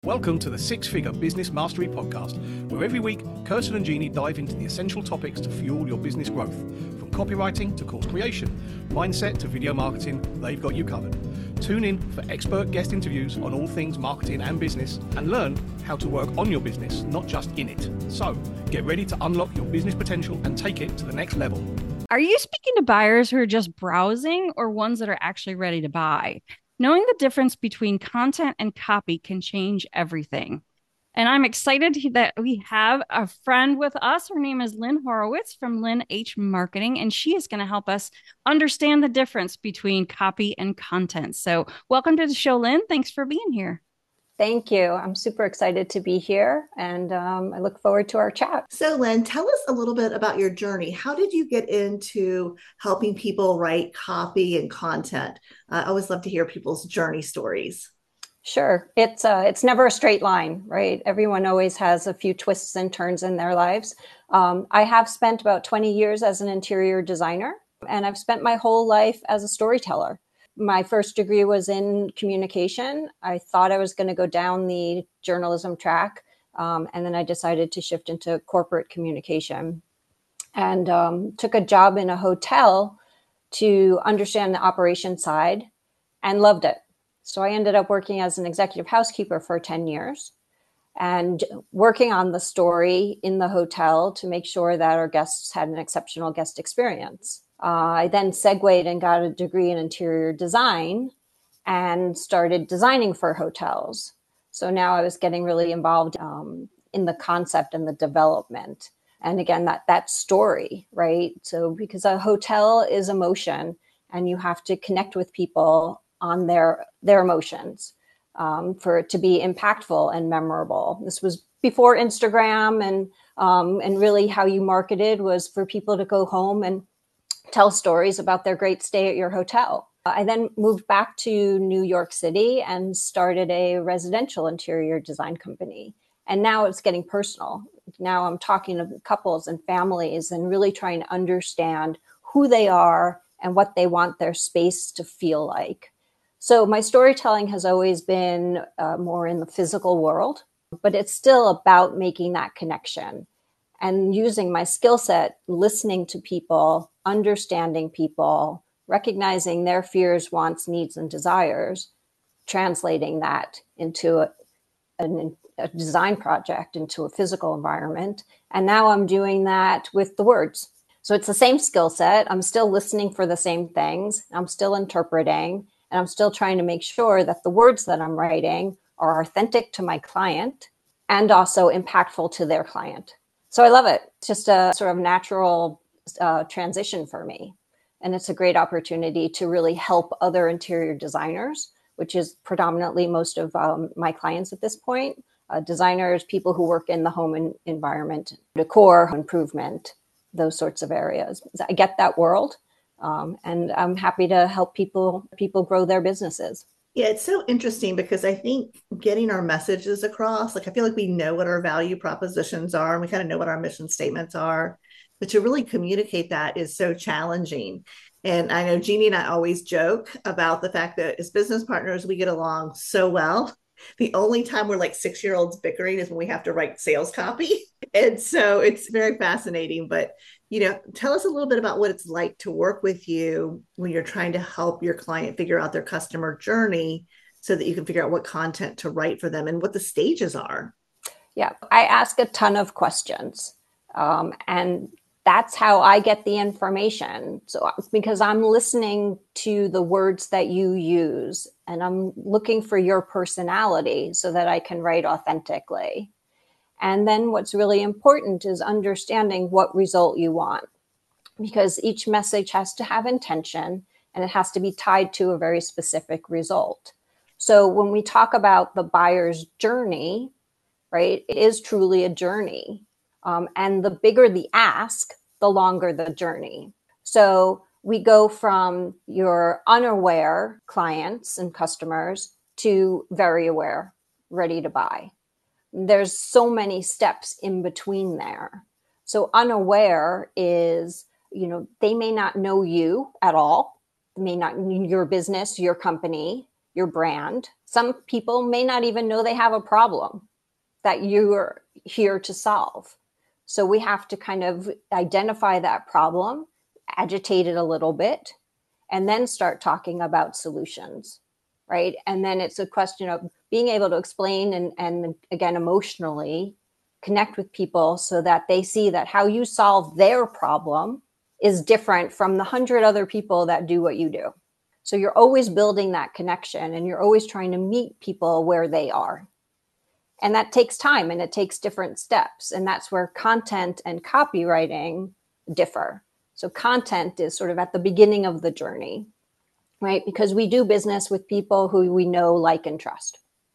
Welcome to the Six Figure Business Mastery Podcast, where every week, Kirsten and Jeannie dive into the essential topics to fuel your business growth. From copywriting to course creation, mindset to video marketing, they've got you covered. Tune in for expert guest interviews on all things marketing and business, and learn how to work on your business, not just in it. So, get ready to unlock your business potential and take it to the next level. Are you speaking to buyers who are just browsing or ones that are actually ready to buy? Knowing the difference between content and copy can change everything. And I'm excited that we have a friend with us. Her name is Lynn Horowitz from Lynn H Marketing, and she is going to help us understand the difference between copy and content. So welcome to the show, Lynn. Thanks for being here. Thank you. I'm super excited to be here, and I look forward to our chat. So, Lynn, tell us a little bit about your journey. How did you get into helping people write copy and content? I always love to hear people's journey stories. Sure. It's never a straight line, right? Everyone always has a few twists and turns in their lives. I have spent about 20 years as an interior designer, and I've spent my whole life as a storyteller. My first degree was in communication. I thought I was going to go down the journalism track, and then I decided to shift into corporate communication and took a job in a hotel to understand the operation side and loved it. So I ended up working as an executive housekeeper for 10 years and working on the story in the hotel to make sure that our guests had an exceptional guest experience. I then segued and got a degree in interior design and started designing for hotels. So now I was getting really involved in the concept and the development. And again, that story, right? So because a hotel is emotion and you have to connect with people on their emotions for it to be impactful and memorable. This was before Instagram and really how you marketed was for people to go home and tell stories about their great stay at your hotel. I then moved back to New York City and started a residential interior design company. And now it's getting personal. Now I'm talking to couples and families and really trying to understand who they are and what they want their space to feel like. So my storytelling has always been more in the physical world, but it's still about making that connection and using my skill set, listening to people, understanding people, recognizing their fears, wants, needs, and desires, translating that into a design project, into a physical environment. And now I'm doing that with the words. So it's the same skill set. I'm still listening for the same things. I'm still interpreting, and I'm still trying to make sure that the words that I'm writing are authentic to my client and also impactful to their client. So I love it. It's just a sort of natural transition for me. And it's a great opportunity to really help other interior designers, which is predominantly most of my clients at this point. Designers, people who work in the home environment, decor, improvement, those sorts of areas. I get that world, and I'm happy to help people grow their businesses. Yeah, it's so interesting because I think getting our messages across, like I feel like we know what our value propositions are and we kind of know what our mission statements are, but to really communicate that is so challenging. And I know Jeannie and I always joke about the fact that as business partners, we get along so well. The only time we're like 6-year-olds bickering is when we have to write sales copy. And so it's very fascinating. But, tell us a little bit about what it's like to work with you when you're trying to help your client figure out their customer journey so that you can figure out what content to write for them and what the stages are. Yeah, I ask a ton of questions. And that's how I get the information. So because I'm listening to the words that you use and I'm looking for your personality so that I can write authentically. And then what's really important is understanding what result you want, because each message has to have intention and it has to be tied to a very specific result. So when we talk about the buyer's journey, right, it is truly a journey. And the bigger the ask, the longer the journey. So we go from your unaware clients and customers to very aware, ready to buy. There's so many steps in between there. So unaware is, they may not know you at all, may not know your business, your company. your brand. Some people may not even know they have a problem that you're here to solve. So we have to kind of identify that problem, agitate it a little bit, and then start talking about solutions, right? And then it's a question of being able to explain and again, emotionally connect with people so that they see that how you solve their problem is different from the 100 other people that do what you do. So you're always building that connection and you're always trying to meet people where they are. And that takes time and it takes different steps. And that's where content and copywriting differ. So content is sort of at the beginning of the journey, right? Because we do business with people who we know, like, and trust.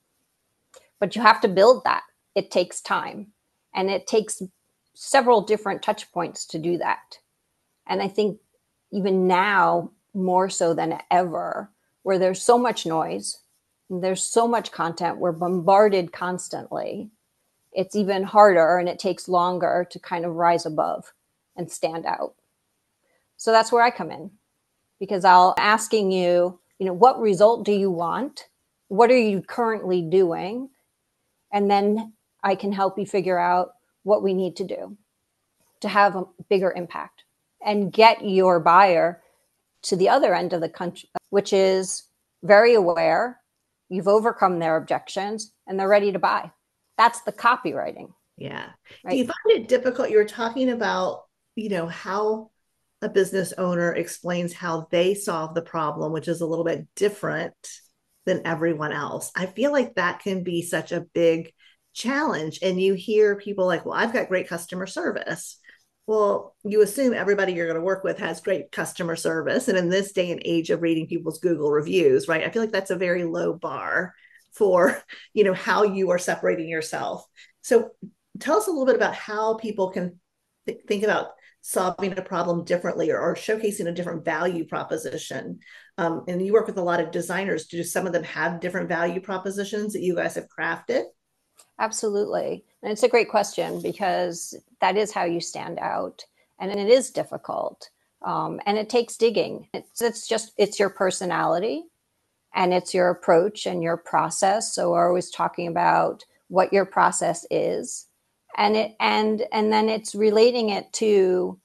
But you have to build that. It takes time. And it takes several different touch points to do that. And I think even now, more so than ever, where there's so much noise, there's so much content, we're bombarded constantly, it's even harder and it takes longer to kind of rise above and stand out. So that's where I come in, because I'll asking you, what result do you want? What are you currently doing? And then I can help you figure out what we need to do to have a bigger impact and get your buyer to the other end of the country, which is very aware, you've overcome their objections, and they're ready to buy. That's the copywriting. Yeah. Right? Do you find it difficult? You were talking about, how a business owner explains how they solve the problem, which is a little bit different than everyone else. I feel like that can be such a big challenge. And you hear people like, well, I've got great customer service. Well, you assume everybody you're going to work with has great customer service. And in this day and age of reading people's Google reviews, right? I feel like that's a very low bar for, how you are separating yourself. So tell us a little bit about how people can think about solving a problem differently or showcasing a different value proposition. And you work with a lot of designers. Do some of them have different value propositions that you guys have crafted? Absolutely. And it's a great question because that is how you stand out. And it is difficult. And it takes digging. It's your personality and it's your approach and your process. So we're always talking about what your process is. And then it's relating it to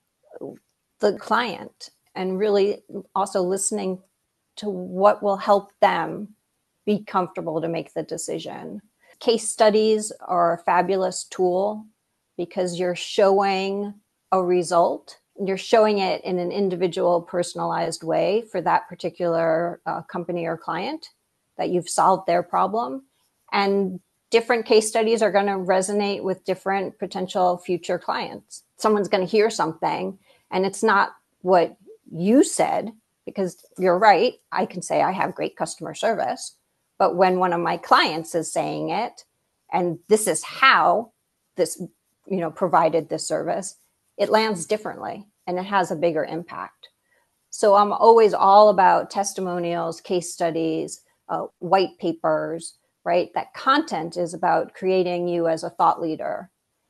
the client and really also listening to what will help them be comfortable to make the decision. Case studies are a fabulous tool because you're showing a result. You're showing it in an individual, personalized way for that particular company or client that you've solved their problem. And different case studies are going to resonate with different potential future clients. Someone's going to hear something and it's not what you said, because you're right. I can say I have great customer service. But when one of my clients is saying it, and this is how this, provided this service, it lands differently and it has a bigger impact. So I'm always all about testimonials, case studies, white papers, right? That content is about creating you as a thought leader.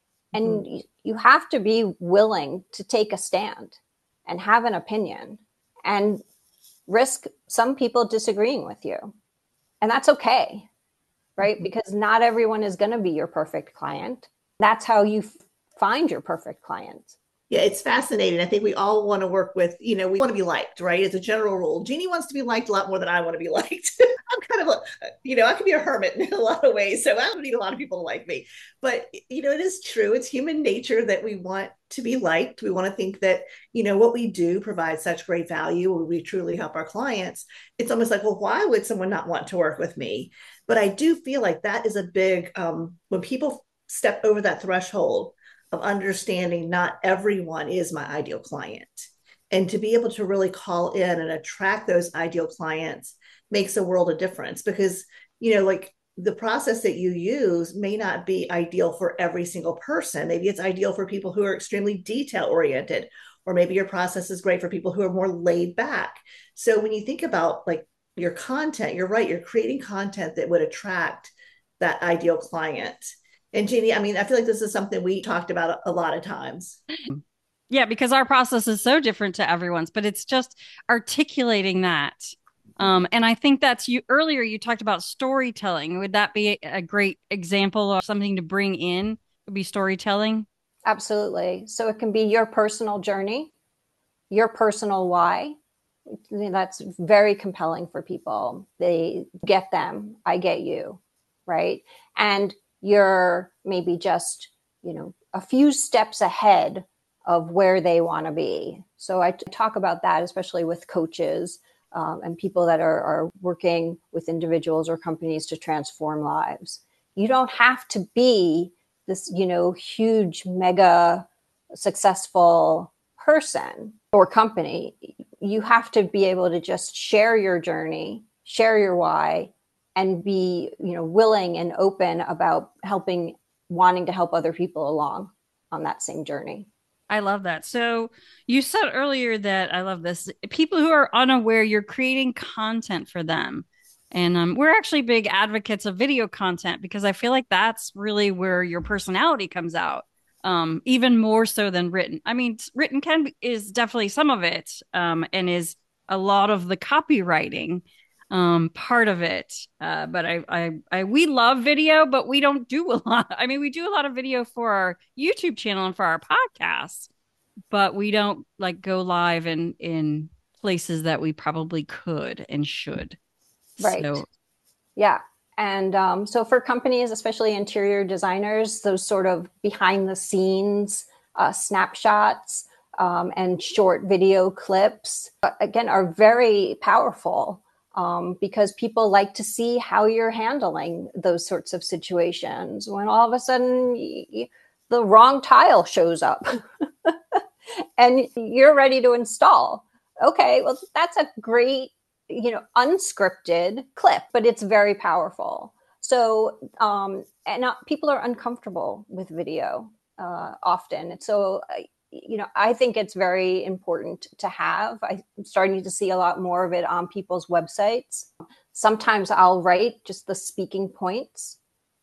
And you have to be willing to take a stand and have an opinion and risk some people disagreeing with you. And that's okay, right? Because not everyone is going to be your perfect client. That's how you find your perfect client. Yeah, it's fascinating. I think we all want to work with, we want to be liked, right? As a general rule, Jeannie wants to be liked a lot more than I want to be liked. I'm kind of, I can be a hermit in a lot of ways. So I don't need a lot of people to like me. But, it is true. It's human nature that we want to be liked. We want to think that, what we do provides such great value. We truly help our clients. It's almost like, well, why would someone not want to work with me? But I do feel like that is a big, when people step over that threshold of understanding not everyone is my ideal client. And to be able to really call in and attract those ideal clients makes a world of difference because, like the process that you use may not be ideal for every single person. Maybe it's ideal for people who are extremely detail oriented, or maybe your process is great for people who are more laid back. So when you think about like your content, you're right, you're creating content that would attract that ideal client. And Jeannie, I feel like this is something we talked about a lot of times. Yeah, because our process is so different to everyone's, but it's just articulating that And I think that's you earlier you talked about storytelling. Would that be a great example of something to bring in? Would be storytelling? Absolutely. So it can be your personal journey, your personal why. That's very compelling for people. They get them. I get you. Right. And you're maybe just, a few steps ahead of where they want to be. So I talk about that, especially with coaches and people that are working with individuals or companies to transform lives. You don't have to be this, huge, mega successful person or company. You have to be able to just share your journey, share your why, and be, willing and open about wanting to help other people along on that same journey. I love that. So you said earlier that I love this. People who are unaware, you're creating content for them. And we're actually big advocates of video content because I feel like that's really where your personality comes out, even more so than written. I mean, written is definitely some of it, and is a lot of the copywriting part of it. But we love video, but we don't do a lot. I mean, we do a lot of video for our YouTube channel and for our podcast, but we don't like go live in places that we probably could and should. Right. So, yeah. And so for companies, especially interior designers, those sort of behind the scenes snapshots and short video clips, again, are very powerful because people like to see how you're handling those sorts of situations when all of a sudden the wrong tile shows up and you're ready to install. Okay, well, that's a great, unscripted clip, but it's very powerful. So, and people are uncomfortable with video often. So, I think it's very important to have. I'm starting to see a lot more of it on people's websites. Sometimes I'll write just the speaking points,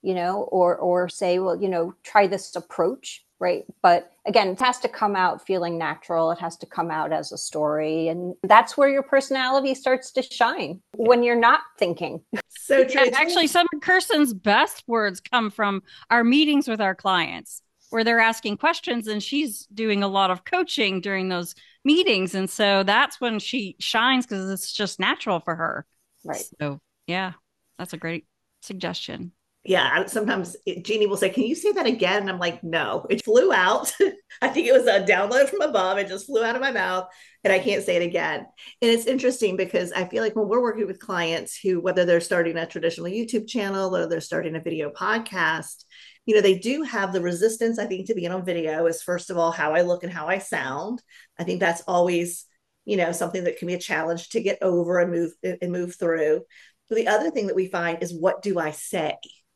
or say, well, try this approach, right? But again, it has to come out feeling natural. It has to come out as a story. And that's where your personality starts to shine when you're not thinking. So true. yeah, actually, some of Kirsten's best words come from our meetings with our clients where they're asking questions and she's doing a lot of coaching during those meetings. And so that's when she shines because it's just natural for her. Right. So, yeah, that's a great suggestion. Yeah, sometimes Jeannie will say, "Can you say that again?" And I'm like, "No, it flew out." I think it was a download from above. It just flew out of my mouth, and I can't say it again. And it's interesting because I feel like when we're working with clients who, whether they're starting a traditional YouTube channel or they're starting a video podcast, they do have the resistance, I think, to being on video is, first of all, how I look and how I sound. I think that's always, something that can be a challenge to get over and move through. But the other thing that we find is, what do I say?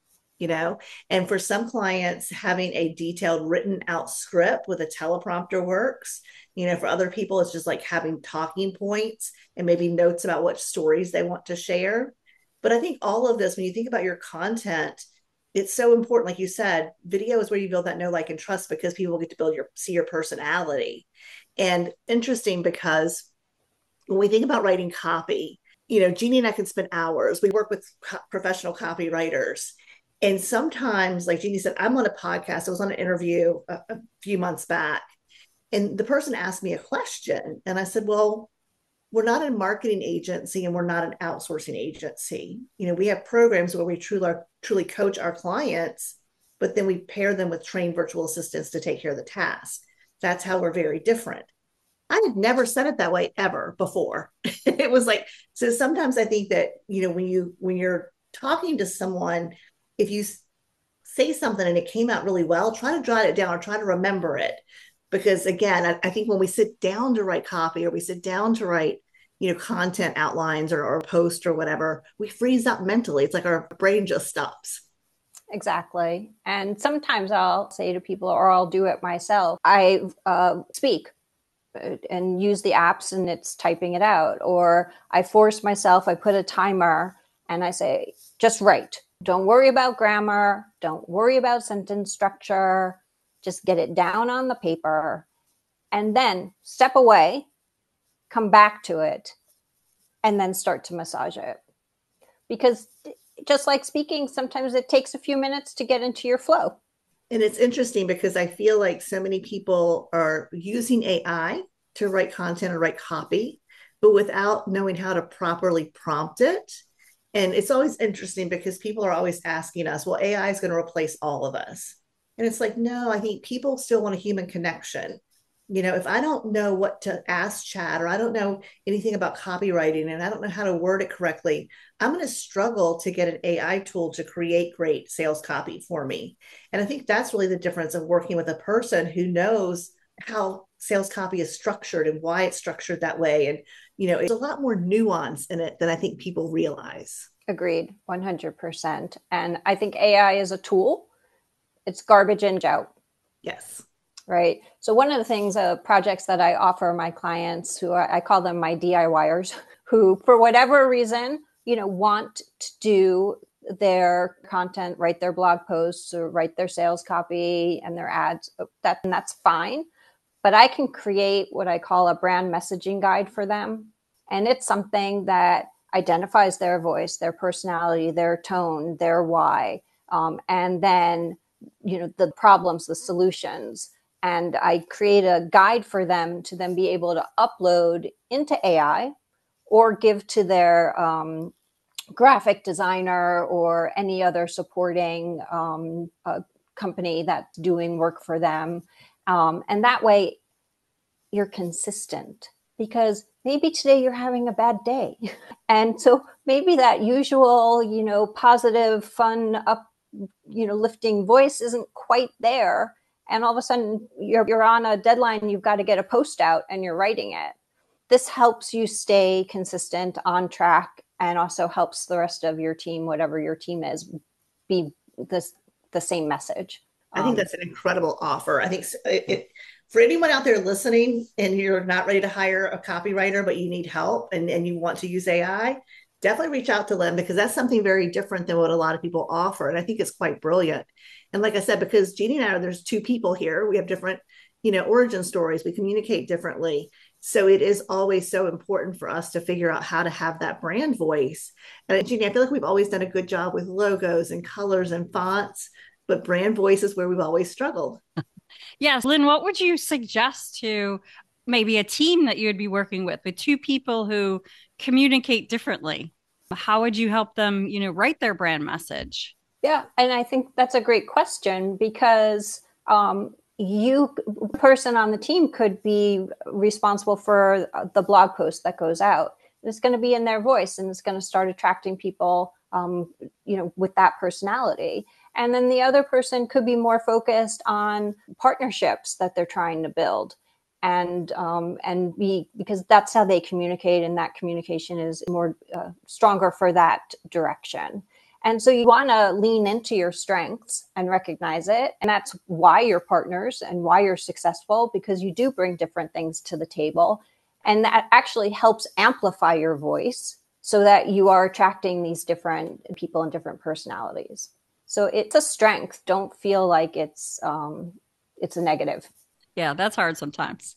And for some clients, having a detailed written out script with a teleprompter works. For other people, it's just like having talking points and maybe notes about what stories they want to share. But I think all of this, when you think about your content, it's so important. Like you said, video is where you build that know, like, and trust because people get to see your personality. And interesting because when we think about writing copy, Jeannie and I can spend hours. We work with professional copywriters. And sometimes, like Jeannie said, I'm on a podcast. I was on an interview a few months back, and the person asked me a question. And I said, well, we're not a marketing agency and we're not an outsourcing agency. We have programs where we truly coach our clients, but then we pair them with trained virtual assistants to take care of the task. That's how we're very different. I had never said it that way ever before. It was like, so sometimes I think that, when you're talking to someone, if you say something and it came out really well, try to jot it down or try to remember it. Because again, I think when we sit down to write copy or we sit down to write, content outlines or a post or whatever, we freeze up mentally. It's like our brain just stops. Exactly. And sometimes I'll say to people, or I'll do it myself, I speak and use the apps and it's typing it out. Or I force myself, I put a timer and I say, just write. Don't worry about grammar. Don't worry about sentence structure. Just get it down on the paper and then step away, come back to it, and then start to massage it. Because just like speaking, sometimes it takes a few minutes to get into your flow. And it's interesting because I feel like so many people are using AI to write content or write copy, but without knowing how to properly prompt it. And it's always interesting because people are always asking us, well, AI is going to replace all of us. And it's like, no, I think people still want a human connection. If I don't know what to ask chat, or I don't know anything about copywriting and I don't know how to word it correctly, I'm going to struggle to get an AI tool to create great sales copy for me. And I think that's really the difference of working with a person who knows how sales copy is structured and why it's structured that way. And, it's a lot more nuance in it than I think people realize. Agreed, 100%. And I think AI is a tool. It's garbage in, out. Yes. Right. So one of the things, projects that I offer my clients, who I call them my DIYers, who for whatever reason, want to do their content, write their blog posts or write their sales copy and their ads, that's fine. But I can create what I call a brand messaging guide for them. And it's something that identifies their voice, their personality, their tone, their why, and then, the problems, the solutions. And I create a guide for them to then be able to upload into AI or give to their graphic designer or any other supporting company that's doing work for them. And that way you're consistent, because maybe today you're having a bad day. And so maybe that usual, positive, fun, lifting voice isn't quite there. And all of a sudden you're on a deadline, you've got to get a post out and you're writing it. This helps you stay consistent, on track, and also helps the rest of your team, whatever your team is, be the same message. I think that's an incredible offer. I think for anyone out there listening and you're not ready to hire a copywriter, but you need help and you want to use AI, definitely reach out to them, because that's something very different than what a lot of people offer. And I think it's quite brilliant. And like I said, because Jeannie and I, there's two people here, we have different, origin stories. We communicate differently. So it is always so important for us to figure out how to have that brand voice. And Jeannie, I feel like we've always done a good job with logos and colors and fonts, but brand voice is where we've always struggled. Yes. Lynn, what would you suggest to maybe a team that you would be working with two people who communicate differently? How would you help them, write their brand message? Yeah. And I think that's a great question, because person on the team could be responsible for the blog post that goes out. It's going to be in their voice, and it's going to start attracting people, with that personality. And then the other person could be more focused on partnerships that they're trying to build, and because that's how they communicate, and that communication is more stronger for that direction. And so you want to lean into your strengths and recognize it. And that's why you're partners and why you're successful, because you do bring different things to the table. And that actually helps amplify your voice so that you are attracting these different people and different personalities. So it's a strength. Don't feel like it's a negative. Yeah, that's hard sometimes.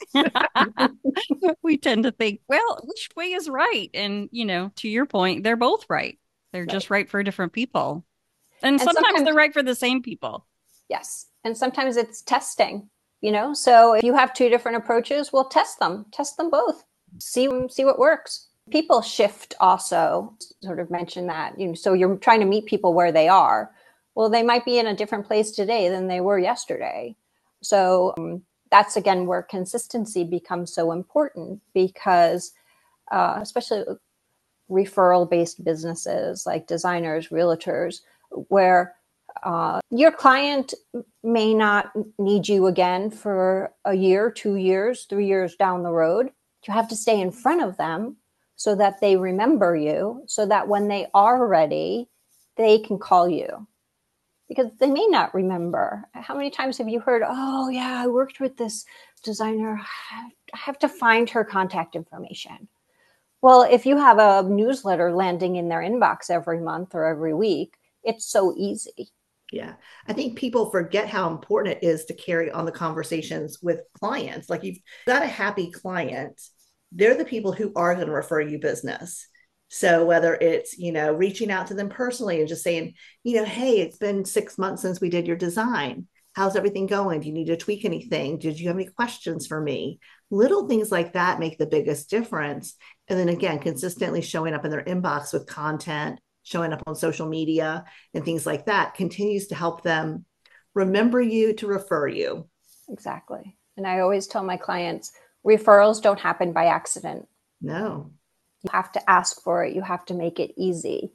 We tend to think, well, which way is right? And, to your point, they're both right. They're just right for different people. And sometimes they're right for the same people. Yes. And sometimes it's testing, so if you have two different approaches, we'll test them both, see what works. People shift also, sort of mention that, so you're trying to meet people where they are. Well, they might be in a different place today than they were yesterday. So that's, again, where consistency becomes so important, because especially referral-based businesses like designers, realtors, where your client may not need you again for a year, 2 years, 3 years down the road. You have to stay in front of them so that they remember you, so that when they are ready, they can call you. Because they may not remember. How many times have you heard, oh, yeah, I worked with this designer. I have to find her contact information. Well, if you have a newsletter landing in their inbox every month or every week, it's so easy. Yeah. I think people forget how important it is to carry on the conversations with clients. Like, you've got a happy client. They're the people who are going to refer you business. So whether it's, reaching out to them personally and just saying, hey, it's been 6 months since we did your design. How's everything going? Do you need to tweak anything? Did you have any questions for me? Little things like that make the biggest difference. And then again, consistently showing up in their inbox with content, showing up on social media and things like that continues to help them remember you to refer you. Exactly. And I always tell my clients, referrals don't happen by accident. No. You have to ask for it. You have to make it easy,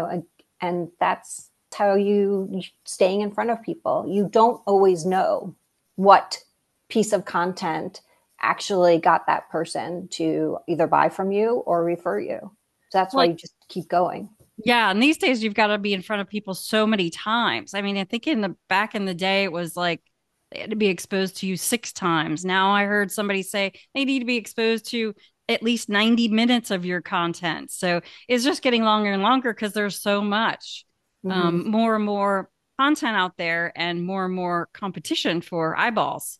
and that's how you staying in front of people. You don't always know what piece of content actually got that person to either buy from you or refer you. So that's why you just keep going. Yeah. And these days you've got to be in front of people so many times. I mean, I think back in the day, it was like they had to be exposed to you 6 times. Now I heard somebody say they need to be exposed to at least 90 minutes of your content. So it's just getting longer and longer because there's so much, more and more content out there and more competition for eyeballs.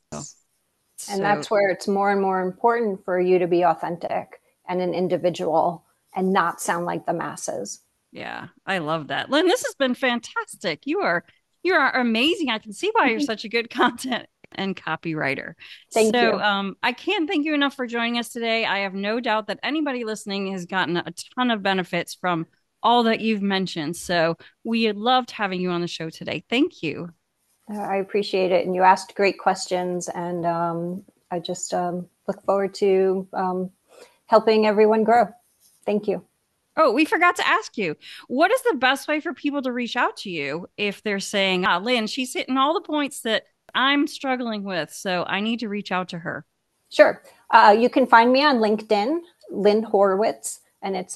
And that's where it's more and more important for you to be authentic and an individual and not sound like the masses. Yeah, I love that. Lynn, this has been fantastic. You are amazing. I can see why you're such a good content and copywriter. Thank you. I can't thank you enough for joining us today. I have no doubt that anybody listening has gotten a ton of benefits from all that you've mentioned. So we loved having you on the show today. Thank you. I appreciate it. And you asked great questions. And I just look forward to helping everyone grow. Thank you. Oh, we forgot to ask you, what is the best way for people to reach out to you if they're saying, Lynn, she's hitting all the points that I'm struggling with, so I need to reach out to her? Sure. You can find me on LinkedIn, Lynn Horwitz, and it's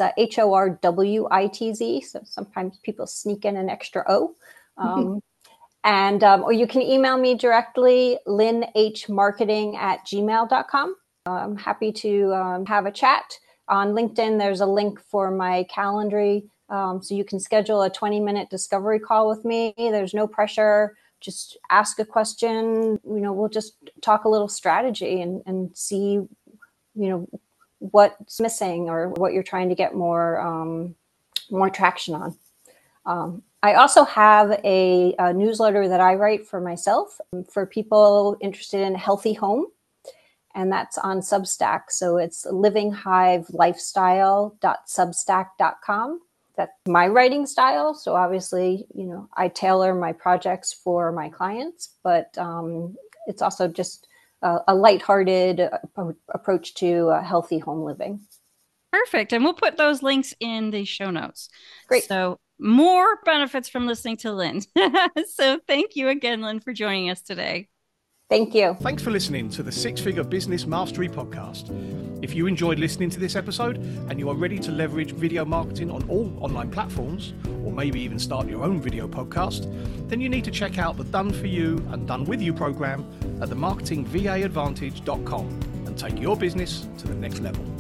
Horwitz. So sometimes people sneak in an extra O. Or you can email me directly, lynnhmarketing@gmail.com. I'm happy to have a chat. On LinkedIn, there's a link for my Calendly, so you can schedule a 20-minute discovery call with me. There's no pressure. Just ask a question. We'll just talk a little strategy and see, what's missing or what you're trying to get more traction on. I also have a newsletter that I write for myself for people interested in healthy home. And that's on Substack. So it's livinghivlifestyle.substack.com. That's my writing style. So obviously, I tailor my projects for my clients, but it's also just a lighthearted approach to healthy home living. Perfect. And we'll put those links in the show notes. Great. So more benefits from listening to Lynn. So thank you again, Lynn, for joining us today. Thank you. Thanks for listening to the Six Figure Business Mastery Podcast. If you enjoyed listening to this episode and you are ready to leverage video marketing on all online platforms, or maybe even start your own video podcast, then you need to check out the Done For You and Done With You program at themarketingvaadvantage.com and take your business to the next level.